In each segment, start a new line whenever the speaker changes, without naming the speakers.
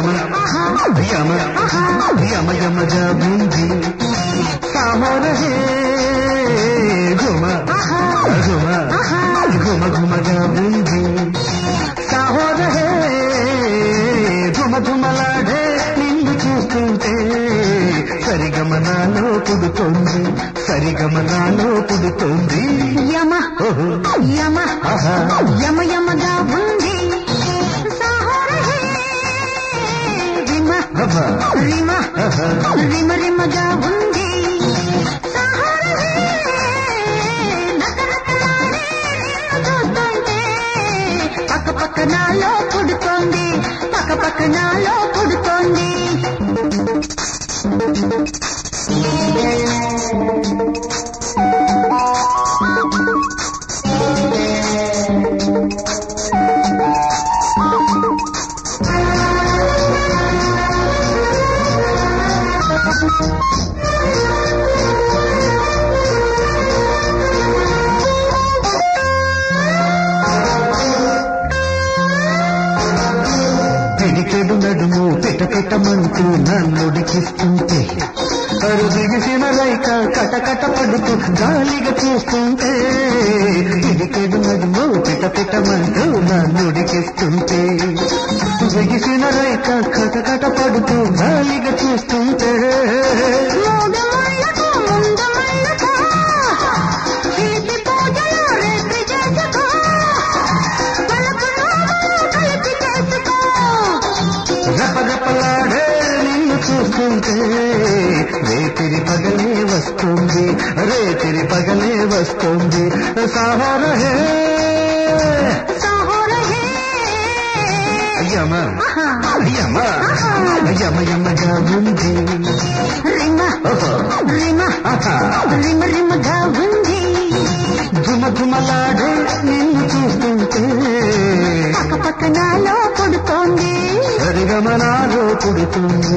యమ యమ యమ యమగా ఉంది సామోరహే ఘుమ ఘుమ ఘుమ ఘుమగా ఉంది సామోరహే ఘుమ ఘుమలాడే నిన్ను చూస్తుంటే సరిగమనాలో పుడుతోంది సరిగమనాలో పుడుతోంది
యమ యమ యమ యమగా ఉంది రిమ రిమ రిమగా ఉంది పక్క పక్క నాలో పుడుతోంది పక్క పక్క నాలో పుడుతోంది
పిడికెడు నడుము పెట్టమంటూ నన్నుడికిస్తుంటే అరుదిగిసిన రైక కటకట పడుతూ గాలిగా చూస్తుంటే పిడికెడు నడుము పెట్టమంటూ నన్నుడికిస్తుంటే బిగిసిన రైక కటకట పడుతూ గాలిగా చూస్తుంటే రపరపలాడే నిన్ను చూస్తుంటే రేతిరి పగలే వస్తుంది రేతిరి పగలే వస్తుంది సాహోరహే యమ యమ యమ యమగా ఉంది
రిమ రిమ రిమ రిమగా ఉంది
ఘుమ ఘుమలాడే నిన్ను చూస్తుంటే
పక్క పక్క నాలో పుడుతోంది
సరిగమనాలో పుడుతుంది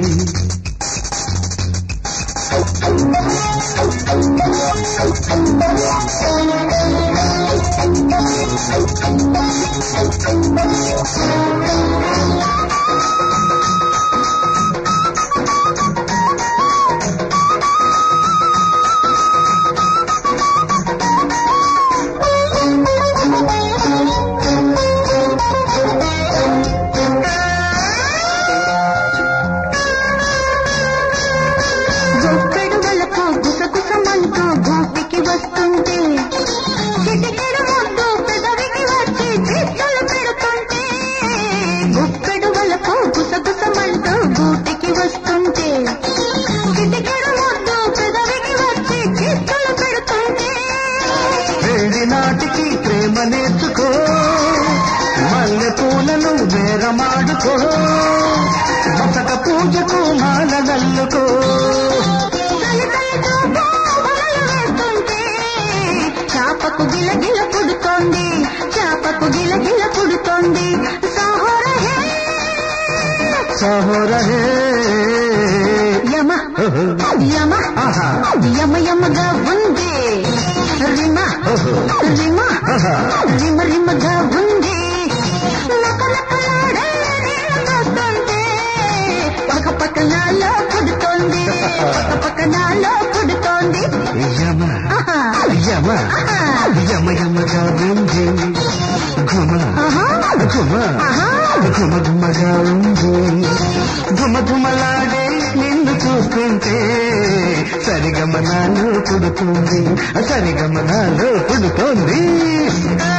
గుసగుసమంటూ గూటికి వస్తుంటే చిటికెడు ముద్దు పెదవికి వచ్చి చిట్టలు పెడుతుంటే గుప్పెడు వలకు గుసగుసమంటూ గూటికి వస్తుంటే చిటికెడు ముద్దు పెదవికి వచ్చి చిట్టలు పెడుతుంటే
వేడి నాటికి ప్రేమ నేర్చుకో మల్లె పూలను బేరమాడుకో బసక పూజకు మాల నల్లుకో
చాపకు గిలగిల పుడుతోంది చాపకు గిలగిల పుడుతోంది
సాహోరహే
యమ యమ యమ యమగా ఉంది రిమ రిమ రిమ రిమగా ఉంది నకనకలాడే చూస్తుంటే పక్క పక్క నాలో పుడుతోంది పక్క పక్క నాలో పుడుతోంది
యమ యమ యమ యమగా ఉంది ఘుమ ఘుమ ఘుమ ఘుమగా ఉంది ఘుమ ఘుమలాడే నిన్ను చూస్తుంటే సరిగమనాలు పుడుతుంది సరిగమనాలు పుడుతోంది